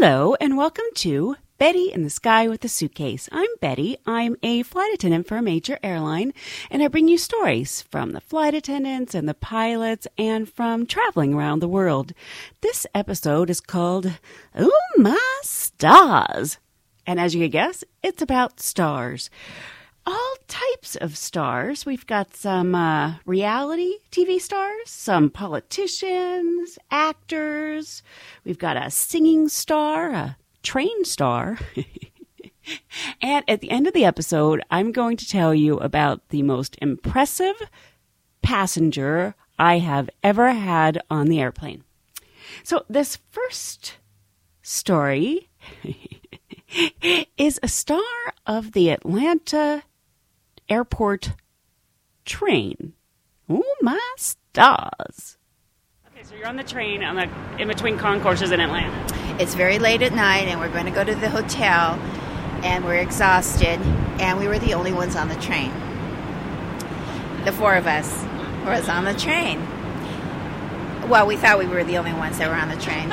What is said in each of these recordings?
Hello, and welcome to Betty in the Sky with a Suitcase. I'm Betty. I'm a flight attendant for a major airline, and I bring you stories from the flight attendants and the pilots and from traveling around the world. This episode is called Oh My Stars. And as you can guess, it's about stars. All types of stars. We've got some reality TV stars, some politicians, actors. We've got a singing star, a train star. And at the end of the episode, I'm going to tell you about the most impressive passenger I have ever had on the airplane. So this first story is a star of the Atlanta airport train. Oh my stars. Okay, so you're on the train in between concourses in Atlanta. It's very late at night and we're going to go to the hotel and we're exhausted and we were the only ones on the train. The four of us was on the train. Well, we thought we were the only ones that were on the train.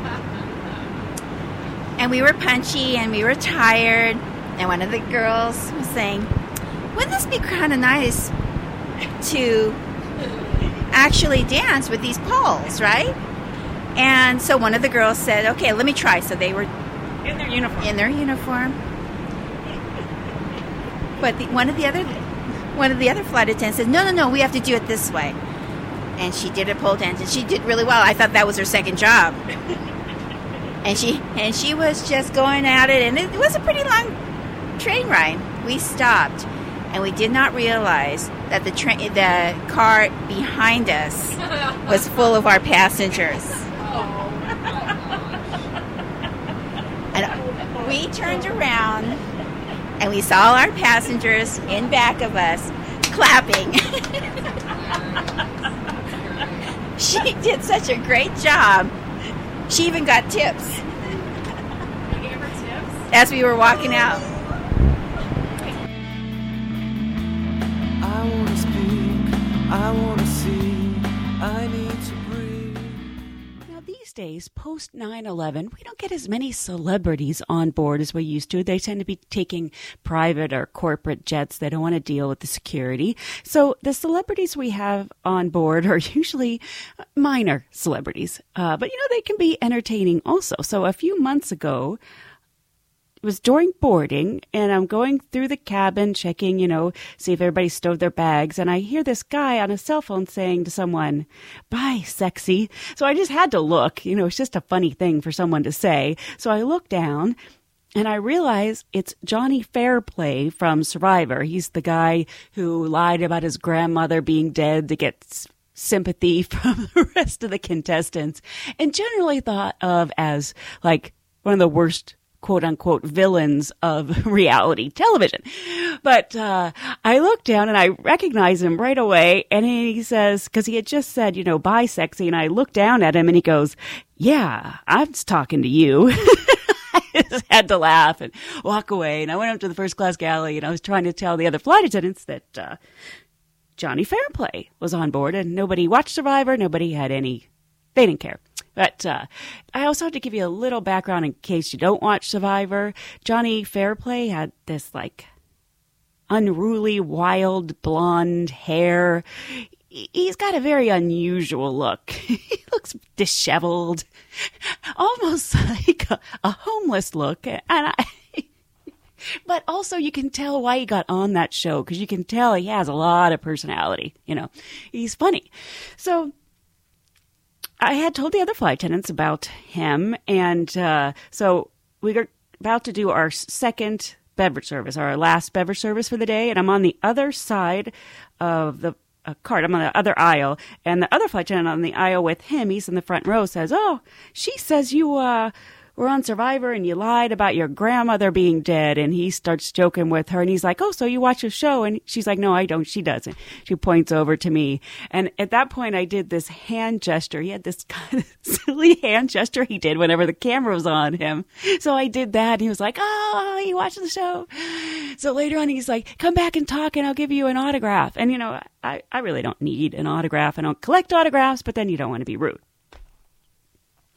And we were punchy and we were tired and one of the girls was saying, wouldn't this be kind of nice to actually dance with these poles, right? And so one of the girls said, okay, let me try. So they were in their uniform. But one of the other flight attendants said, no, we have to do it this way. And she did a pole dance, and she did really well. I thought that was her second job. And she was just going at it, and it was a pretty long train ride. We stopped, and we did not realize that the car behind us was full of our passengers. And we turned around, and we saw our passengers in back of us clapping. She did such a great job. She even got tips. You gave her tips? As we were walking out. I want to speak, I want to see, I need to breathe. Now, these days, post 9/11, we don't get as many celebrities on board as we used to. They tend to be taking private or corporate jets. They don't want to deal with the security. So the celebrities we have on board are usually minor celebrities. But, they can be entertaining also. So a few months ago, it was during boarding, and I'm going through the cabin, checking, see if everybody stowed their bags, and I hear this guy on a cell phone saying to someone, "Bye, sexy." So I just had to look. It's just a funny thing for someone to say. So I look down, and I realize it's Johnny Fairplay from Survivor. He's the guy who lied about his grandmother being dead to get sympathy from the rest of the contestants, and generally thought of as, like, one of the worst quote-unquote villains of reality television. But I look down and I recognize him right away, and he says, because he had just said, bye, sexy, and I look down at him and he goes, "Yeah, I was talking to you." I just had to laugh and walk away, and I went up to the first class galley and I was trying to tell the other flight attendants that Johnny Fairplay was on board, and nobody watched Survivor, they didn't care. But I also have to give you a little background in case you don't watch Survivor. Johnny Fairplay had this, unruly, wild, blonde hair. He's got a very unusual look. He looks disheveled, almost like a homeless look. But also you can tell why he got on that show, because you can tell he has a lot of personality. He's funny. So I had told the other flight attendants about him, and so we were about to do our second beverage service, our last beverage service for the day, and I'm on the other side of the cart. I'm on the other aisle, and the other flight attendant on the aisle with him, he's in the front row, says, "Oh, she says you were on Survivor and you lied about your grandmother being dead." And he starts joking with her, and he's like, "Oh, so you watch a show?" And she's like, "No, I don't." She doesn't. She points over to me. And at that point, I did this hand gesture. He had this kind of silly hand gesture he did whenever the camera was on him. So I did that, and he was like, "Oh, you watch the show?" So later on, he's like, "Come back and talk, and I'll give you an autograph." And, I really don't need an autograph. I don't collect autographs, but then you don't want to be rude.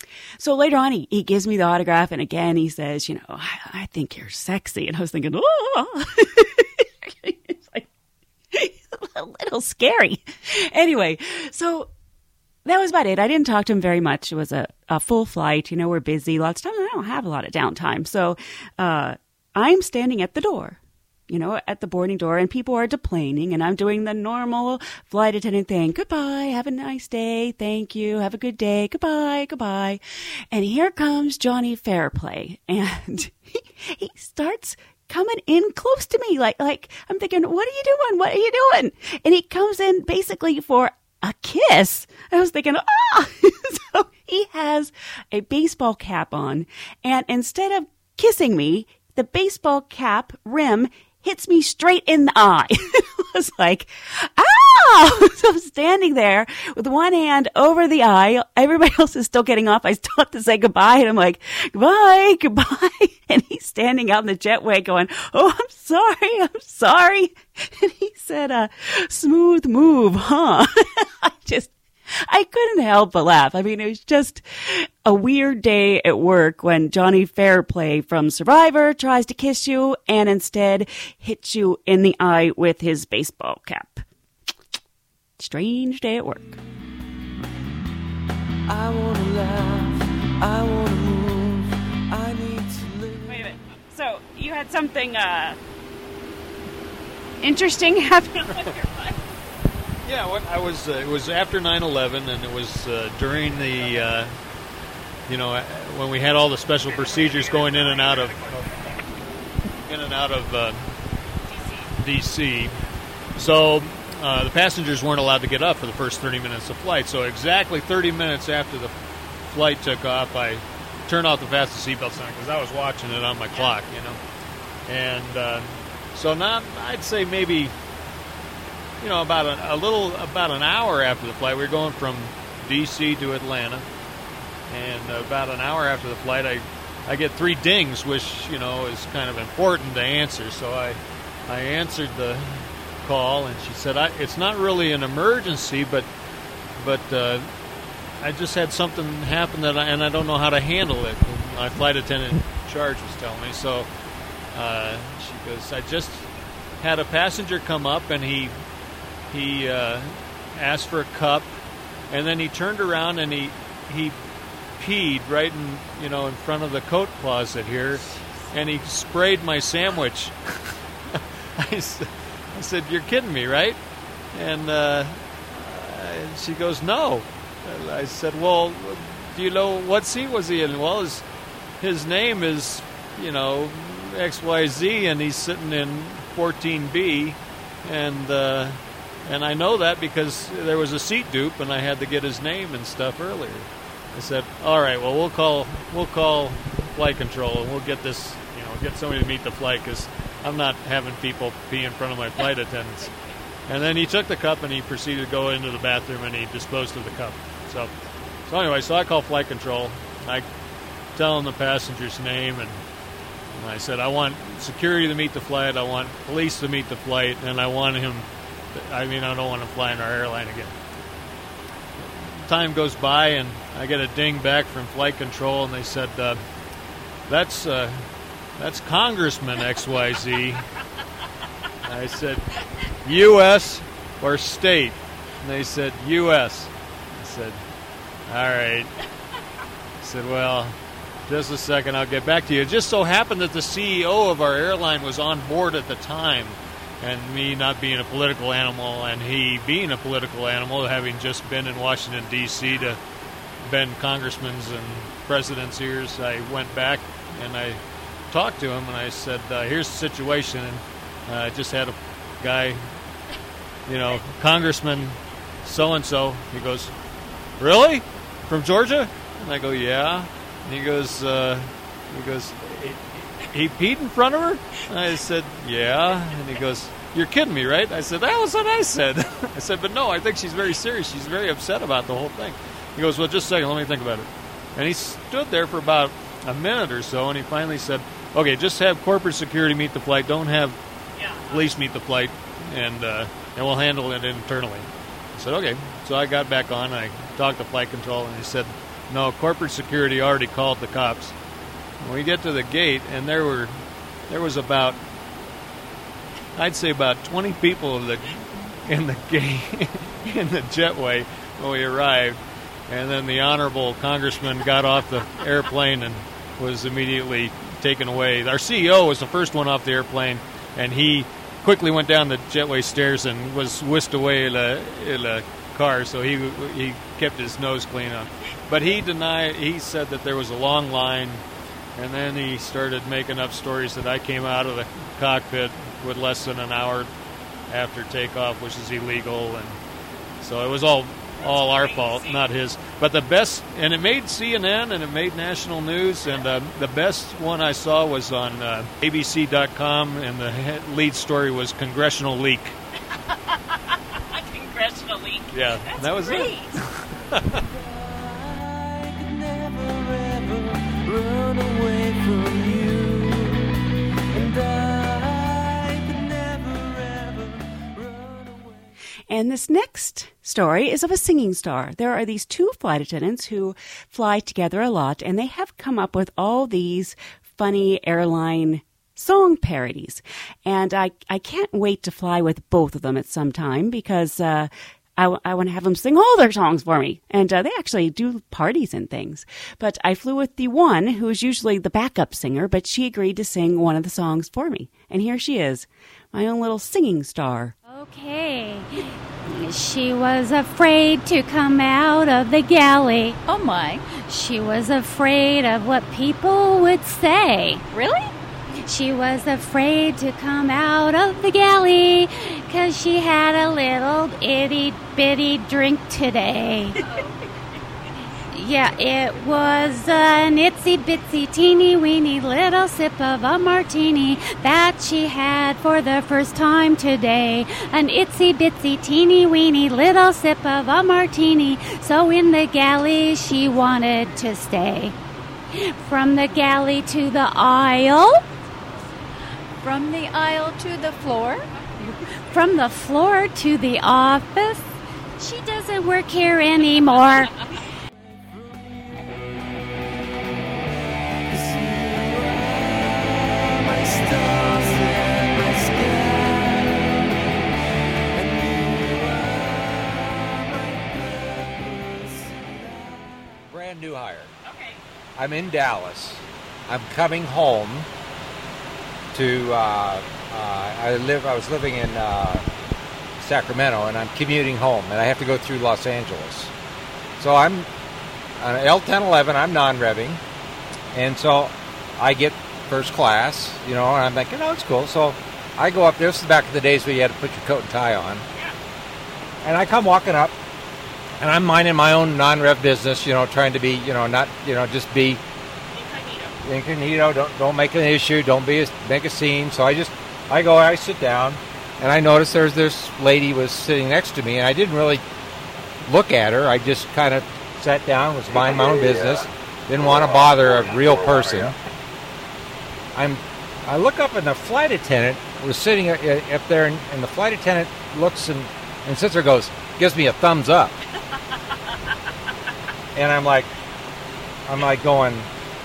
So later on, he gives me the autograph, and again, he says, I think you're sexy. And I was thinking, oh, it's like a little scary. Anyway, so that was about it. I didn't talk to him very much. It was a full flight. We're busy. Lots of times I don't have a lot of downtime. So I'm standing at the door, at the boarding door, and people are deplaning, and I'm doing the normal flight attendant thing. Goodbye. Have a nice day. Thank you. Have a good day. Goodbye. Goodbye. And here comes Johnny Fairplay, and he starts coming in close to me. Like I'm thinking, what are you doing? What are you doing? And he comes in basically for a kiss. I was thinking, So he has a baseball cap on, and instead of kissing me, the baseball cap rim hits me straight in the eye. I was like, ow! So I'm standing there with one hand over the eye. Everybody else is still getting off. I still have to say goodbye. And I'm like, goodbye, goodbye. And he's standing out in the jetway going, oh, I'm sorry. And he said, smooth move, huh? I couldn't help but laugh. I mean, it was just a weird day at work when Johnny Fairplay from Survivor tries to kiss you and instead hits you in the eye with his baseball cap. Strange day at work. I wanna laugh, I wanna move, I need to live. Wait a minute. So, you had something interesting happen on your life? Yeah, it was after 9/11, and it was during the, when we had all the special procedures going in and out of D.C. So the passengers weren't allowed to get up for the first 30 minutes of flight. So exactly 30 minutes after the flight took off, I turned off the fasten seatbelt sign because I was watching it on my clock, And so now I'd say maybe, about an hour after the flight, we were going from D.C. to Atlanta, and about an hour after the flight, I get 3 dings, which is kind of important to answer. So I answered the call, and she said, "It's not really an emergency, but I just had something happen and I don't know how to handle it." And my flight attendant in charge was telling me. So she goes, "I just had a passenger come up, and he asked for a cup, and then he turned around and he peed right in front of the coat closet here, and he sprayed my sandwich." I said, "You're kidding me, right?" And she goes, "No." I said, "Well, do you know what seat was he in?" "Well, his name is XYZ, and he's sitting in 14B, and I know that because there was a seat dupe, and I had to get his name and stuff earlier." I said, "All right, well, we'll call flight control, and we'll get this, get somebody to meet the flight, because I'm not having people pee in front of my flight attendants." And then he took the cup, and he proceeded to go into the bathroom, and he disposed of the cup. So anyway, I call flight control. I tell him the passenger's name, and I said, "I want security to meet the flight, I want police to meet the flight, and I want him. I don't want to fly in our airline again." Time goes by, and I get a ding back from flight control, and they said, that's Congressman XYZ. I said, "U.S. or state?" And they said, "U.S." I said, "All right." I said, "Well, just a second, I'll get back to you." It just so happened that the CEO of our airline was on board at the time. And me not being a political animal, and he being a political animal, having just been in Washington, D.C. to bend congressmen's and president's ears, I went back and I talked to him, and I said, "Here's the situation." And I just had a guy, Congressman so-and-so. He goes, "Really? From Georgia?" And I go, "Yeah." And he goes, "He peed in front of her?" And I said, "Yeah." And he goes, "You're kidding me, right?" I said, "That was what I said." I said, "But no, I think she's very serious. She's very upset about the whole thing." He goes, "Well, just a second, let me think about it." And he stood there for about a minute or so, and he finally said, "Okay, just have corporate security meet the flight. Don't have police meet the flight, and we'll handle it internally." I said, "Okay." So I got back on. I talked to flight control, and he said, No, corporate security already called the cops. When we get to the gate, and there was about, I'd say about 20 people in the gate in the jetway when we arrived, and then the honorable congressman got off the airplane and was immediately taken away. Our CEO was the first one off the airplane, and he quickly went down the jetway stairs and was whisked away in a car, so he kept his nose clean up. But he said that there was a long line, and then he started making up stories that I came out of the cockpit with less than an hour after takeoff, which is illegal, and so it was all our fault, not his. But the best, and it made CNN and it made national news, and the best one I saw was on ABC.com, and the lead story was Congressional Leak. Congressional leak. Yeah, That's that was great. it. I could never ever run away from you, and I could never ever run away. And this next story is of a singing star. There are these two flight attendants who fly together a lot, and they have come up with all these funny airline song parodies. And I can't wait to fly with both of them at some time because I want to have them sing all their songs for me. And they actually do parties and things. But I flew with the one who is usually the backup singer, but she agreed to sing one of the songs for me. And here she is, my own little singing star. Okay. She was afraid to come out of the galley. Oh my. She was afraid of what people would say. Really? She was afraid to come out of the galley 'cause she had a little itty-bitty drink today. Yeah, it was an itsy-bitsy, teeny-weeny little sip of a martini that she had for the first time today. An itsy-bitsy, teeny-weeny little sip of a martini, so in the galley she wanted to stay. From the galley to the aisle, From the aisle to the floor? from the floor to the office, she doesn't work here anymore. My stars in the sky, and you are my purpose. Brand new hire. Okay. I'm in Dallas. I'm coming home to. I was living in Sacramento, and I'm commuting home, and I have to go through Los Angeles. So I'm on L1011. I'm non-revving, and so I get first class. And I'm thinking, it's cool. So I go up there. This is back in the days where you had to put your coat and tie on. And I come walking up, and I'm minding my own non-rev business, trying to be, not, just be incognito. Don't make an issue. Don't make a scene. So I sit down, and I notice there's this lady was sitting next to me, and I didn't really look at her. I just kind of sat down, was minding my own business, didn't want to bother a real person. I look up, and the flight attendant was sitting up there, and the flight attendant looks and sits there, gives me a thumbs up. And I'm like going,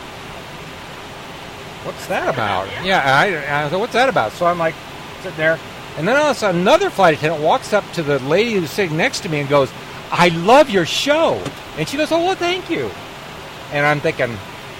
what's that about? Yeah, I thought, what's that about? So I'm like sitting there, and then all of a sudden another flight attendant walks up to the lady who's sitting next to me and goes, I love your show. And she goes, oh, well, thank you. And I'm thinking,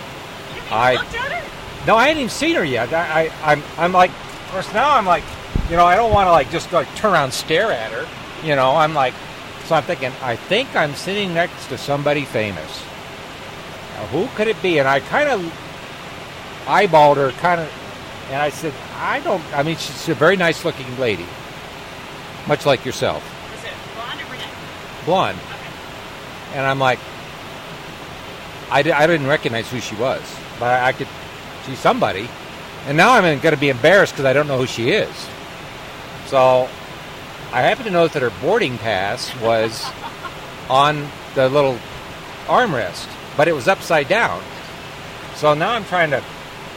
no, I hadn't even seen her yet. I'm like, of course now I'm like, I don't want to just turn around and stare at her. I'm like, so I'm thinking, I think I'm sitting next to somebody famous. Now, who could it be? And I kind of eyeballed her, and I said, she's a very nice looking lady, much like yourself. Was it blonde or brunette? Blonde. Okay. And I'm like, I didn't recognize who she was, but I could see somebody. And now I'm going to be embarrassed because I don't know who she is. So I happen to notice that her boarding pass was on the little armrest, but it was upside down. So now I'm trying to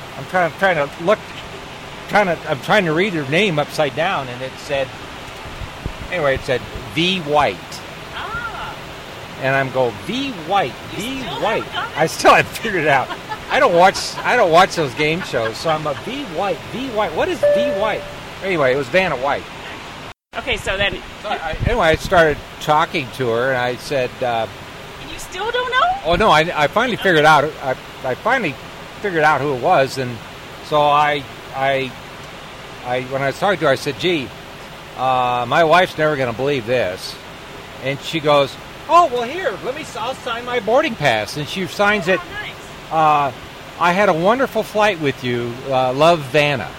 read her name upside down, and it said V. White. and I'm go V White, V White. I still haven't figured it out. I don't watch those game shows, so I'm a V White, V White. What is V White? Anyway, it was Vanna White. Okay, so then... Anyway, I started talking to her, and I said... you still don't know? Oh, no, I finally figured out. I finally figured out who it was, and so I when I was talking to her, I said, gee, my wife's never going to believe this. And she goes, oh, well, here, I'll sign my boarding pass. And she signs it. Nice. I had a wonderful flight with you. Love, Vanna.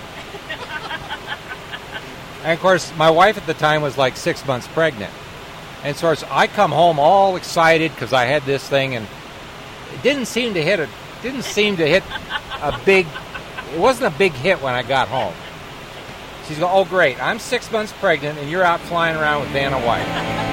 And, of course, my wife at the time was like 6 months pregnant. And so I come home all excited because I had this thing, and it didn't seem to hit a big... It wasn't a big hit when I got home. She's going, oh, great, I'm 6 months pregnant, and you're out flying around with Vanna White.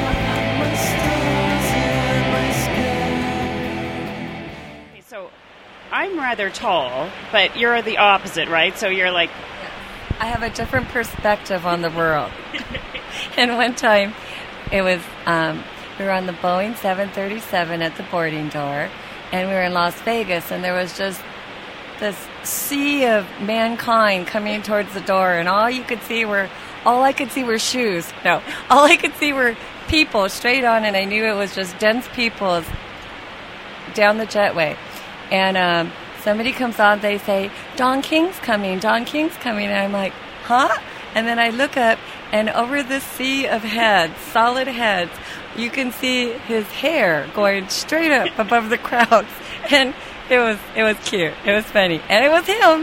Okay, so I'm rather tall, but you're the opposite, right? So you're like... I have a different perspective on the world. And one time, it was, we were on the Boeing 737 at the boarding door, and we were in Las Vegas, and there was just this sea of mankind coming towards the door, and all I could see were shoes. No, all I could see were people straight on, and I knew it was just dense people down the jetway. And somebody comes on, they say, Don King's coming, and I'm like, huh? And then I look up, and over the sea of heads, solid heads, you can see his hair going straight up above the crowds. And it was cute. It was funny. And it was him.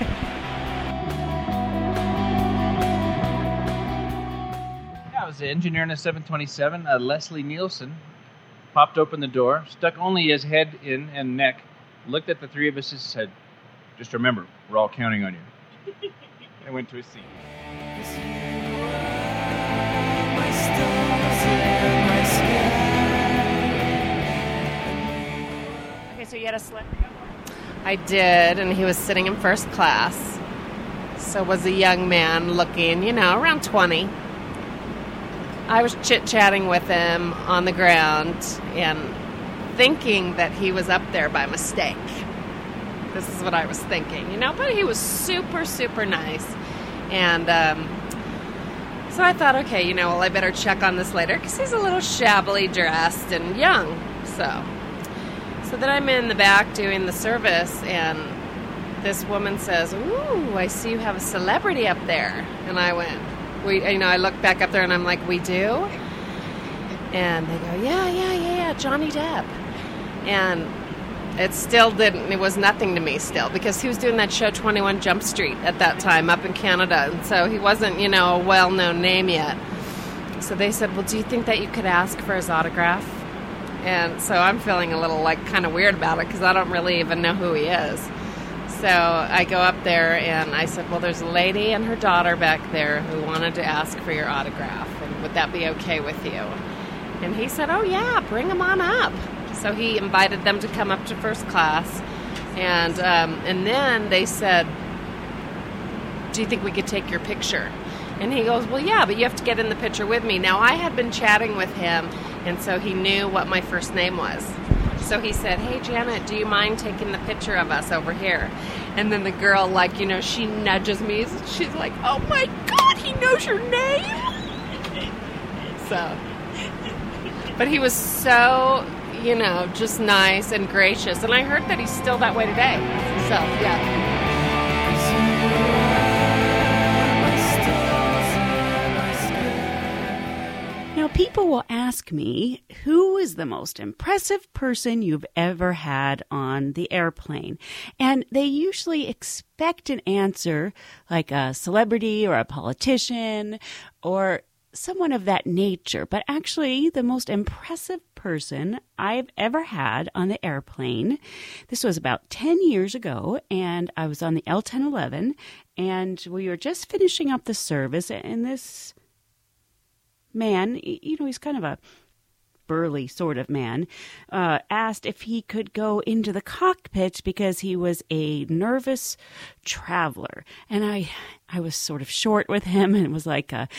Yeah, I was the engineer in a 727. Leslie Nielsen popped open the door, stuck only his head in and neck, looked at the three of us and said, just remember, we're all counting on you. And went to his seat. Okay, so you had a select... I did, and he was sitting in first class. So was a young man looking, around 20. I was chit-chatting with him on the ground and thinking that he was up there by mistake. This is what I was thinking, but he was super, super nice. And so I thought, okay, well, I better check on this later because he's a little shabbily dressed and young. So then I'm in the back doing the service, and this woman says, ooh, I see you have a celebrity up there. And I went, I look back up there and I'm like, we do? And they go, yeah, Johnny Depp. And it was nothing to me still, because he was doing that show 21 Jump Street at that time up in Canada. And so he wasn't, a well-known name yet. So they said, well, do you think that you could ask for his autograph? And so I'm feeling a little kind of weird about it because I don't really even know who he is. So I go up there and I said, well, there's a lady and her daughter back there who wanted to ask for your autograph. And would that be okay with you? And he said, oh, yeah, bring them on up. So he invited them to come up to first class. And then they said, do you think we could take your picture? And he goes, well, yeah, but you have to get in the picture with me. Now, I had been chatting with him, and so he knew what my first name was. So he said, hey, Janet, do you mind taking the picture of us over here? And then the girl, she nudges me. She's like, oh, my God, he knows your name? But he was so, just nice and gracious. And I heard that he's still that way today. So, yeah. Now, people will ask me, who is the most impressive person you've ever had on the airplane? And they usually expect an answer like a celebrity or a politician or someone of that nature. But actually, the most impressive person I've ever had on the airplane, this was about 10 years ago, and I was on the L-1011, and we were just finishing up the service, and this man, he's kind of a burly sort of man, asked if he could go into the cockpit because he was a nervous traveler. And I was sort of short with him and was like,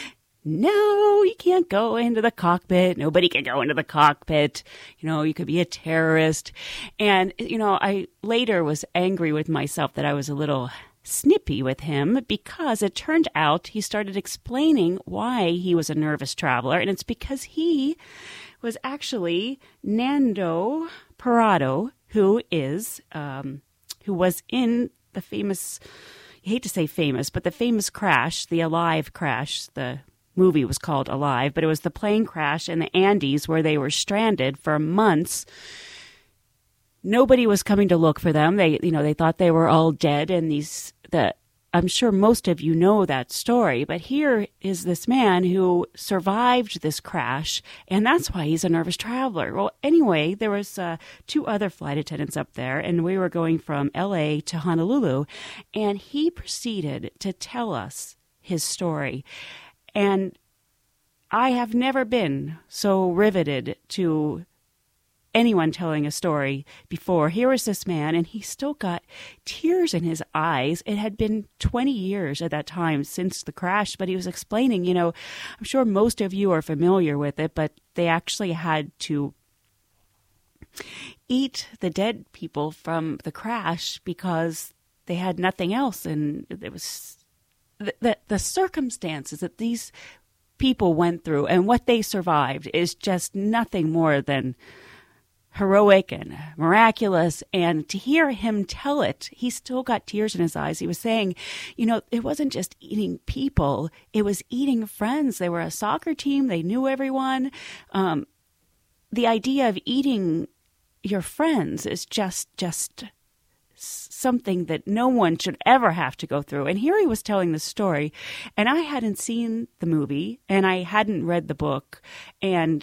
no, you can't go into the cockpit. Nobody can go into the cockpit. You could be a terrorist. And, I later was angry with myself that I was a little snippy with him, because it turned out he started explaining why he was a nervous traveler. And it's because he was actually Nando Parado, who was in the famous, I hate to say famous, but the famous crash, the Alive crash. The movie was called Alive, but it was the plane crash in the Andes where they were stranded for months. Nobody was coming to look for them. They thought they were all dead, and I'm sure most of you know that story, but here is this man who survived this crash, and that's why he's a nervous traveler. Well, anyway, there was 2 other flight attendants up there, and we were going from L.A. to Honolulu, and he proceeded to tell us his story. And I have never been so riveted to anyone telling a story before. Here was this man, and he still got tears in his eyes. It had been 20 years at that time since the crash, but he was explaining, I'm sure most of you are familiar with it, but they actually had to eat the dead people from the crash because they had nothing else. And it was the circumstances that these people went through and what they survived is just nothing more than heroic and miraculous. And to hear him tell it, he still got tears in his eyes. He was saying, it wasn't just eating people, it was eating friends. They were a soccer team. They knew everyone. The idea of eating your friends is just something that no one should ever have to go through. And here he was telling the story, and I hadn't seen the movie and I hadn't read the book. And,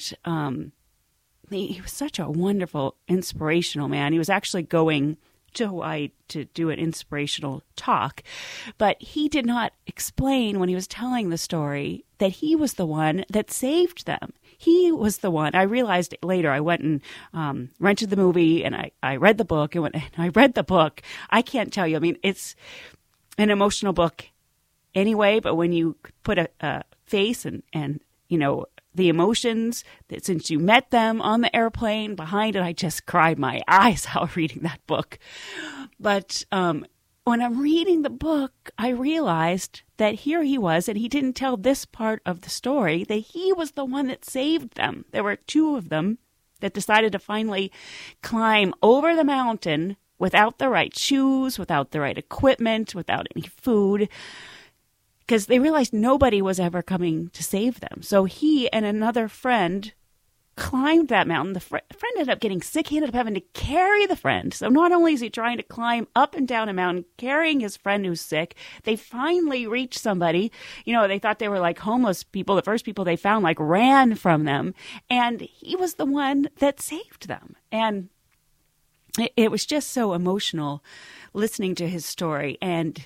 he was such a wonderful, inspirational man. He was actually going to Hawaii to do an inspirational talk, but he did not explain when he was telling the story that he was the one that saved them. He was the one. I realized later. I went and rented the movie, and I read the book. And I read the book, I can't tell you. I mean, it's an emotional book anyway, but when you put a face and the emotions that since you met them on the airplane behind it, I just cried my eyes out reading that book. But when I'm reading the book, I realized that here he was, and he didn't tell this part of the story, that he was the one that saved them. There were 2 of them that decided to finally climb over the mountain without the right shoes, without the right equipment, without any food, because they realized nobody was ever coming to save them. So he and another friend climbed that mountain. The friend ended up getting sick. He ended up having to carry the friend. So not only is he trying to climb up and down a mountain, carrying his friend who's sick, they finally reached somebody. They thought they were like homeless people. The first people they found ran from them. And he was the one that saved them. And it was just so emotional listening to his story. And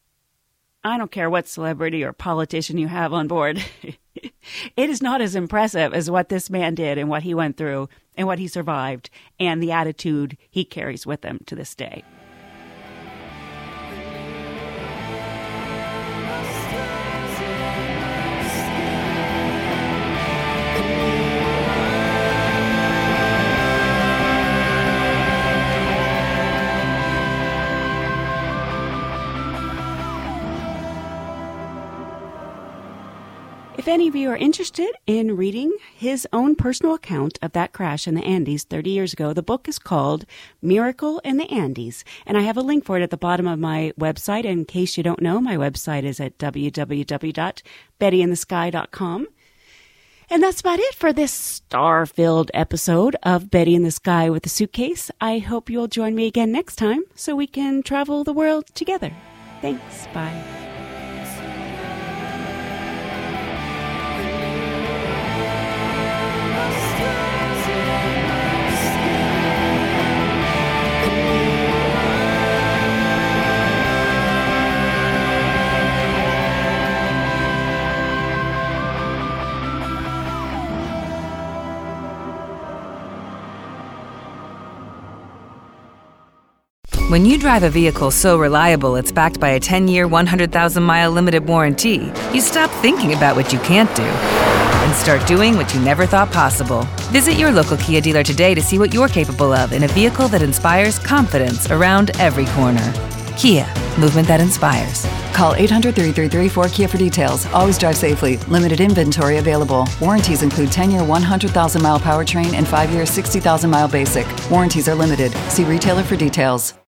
I don't care what celebrity or politician you have on board. It is not as impressive as what this man did and what he went through and what he survived and the attitude he carries with him to this day. If any of you are interested in reading his own personal account of that crash in the Andes 30 years ago, the book is called Miracle in the Andes, and I have a link for it at the bottom of my website. In case you don't know, my website is at www.bettyinthesky.com. And that's about it for this star-filled episode of Betty in the Sky with a Suitcase. I hope you'll join me again next time so we can travel the world together. Thanks. Bye. When you drive a vehicle so reliable it's backed by a 10-year, 100,000-mile limited warranty, you stop thinking about what you can't do and start doing what you never thought possible. Visit your local Kia dealer today to see what you're capable of in a vehicle that inspires confidence around every corner. Kia, movement that inspires. Call 800-333-4KIA for details. Always drive safely. Limited inventory available. Warranties include 10-year 100,000-mile powertrain and 5-year 60,000-mile basic. Warranties are limited. See retailer for details.